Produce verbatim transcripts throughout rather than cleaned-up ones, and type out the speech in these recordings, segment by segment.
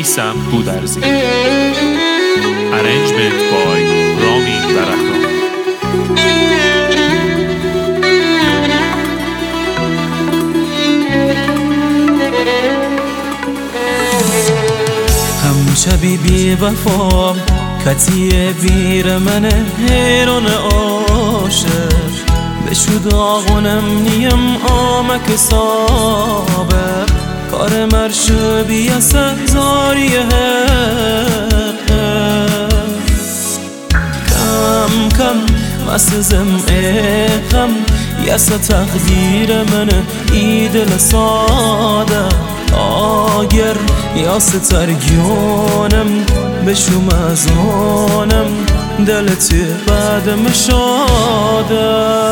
میسم بودرزی. Arrangement by رامین درخشان. هم شبی بی وفام کتی ویر من هیرون عاشق بشود آغونم نیم آمک صابر کار مرشبی سزاریه کم کم مسزم ایخم یس تقدیر من ایدل ساده آگر یاس ترگیونم بشوم از آنم دلت بعد مشاده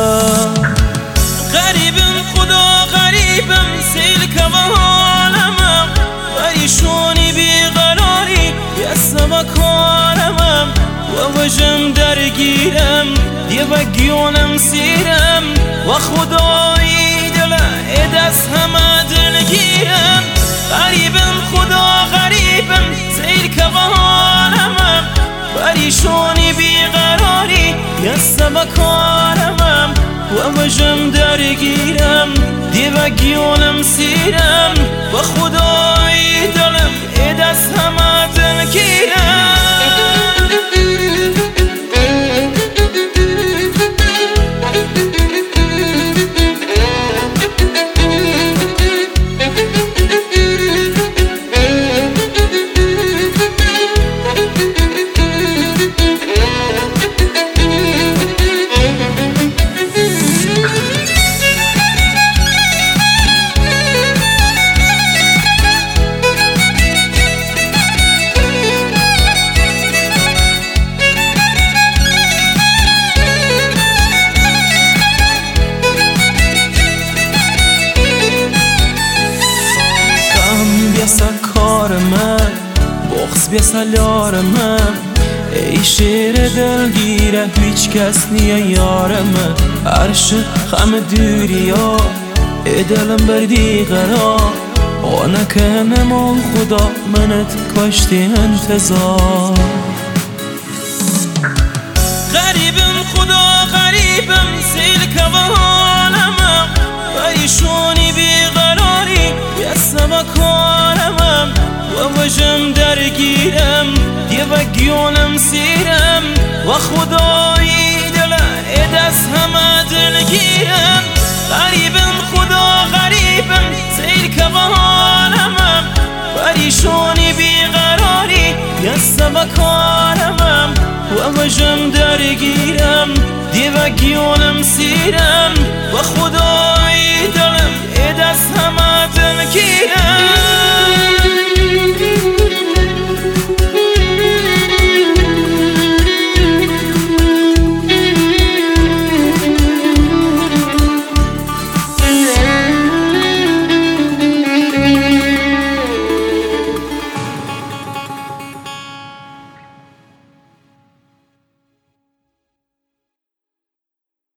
غریبم خدا غریبم سیل کمالمم پریشونی بیقراری یسم کارمم و وجم درگیرم دیو گیونم سیرم و خدایی دل دست همه دلگیرم غریبم خدا غریبم سیل کمالمم پریشونی بیقراری یسم کارمم و وجم درگیرم دیو گیونم سیرم و خدایی دلم دست همه دلگیرم بیاسا کار من بغض بیاسا یار من ای شیر دلگیره هیچ کس نیه یار من عرش خم دوریا ای دلم بردی قرار و نکنم و خدا منت کاشتی انتظار غریبم خدا غریبم سیل کمالمم پریشونی بیقراری یسم کارمم و وجم درگیرم دیو گیونم سیرم و خدایی دل دست همه دلگیرم غریبم خدا غریبم سیل کمالمم پریشونی بیقراری یسم کارمم و وجم درگیرم دیو گیونم سیرم و خدایی دلم دست همه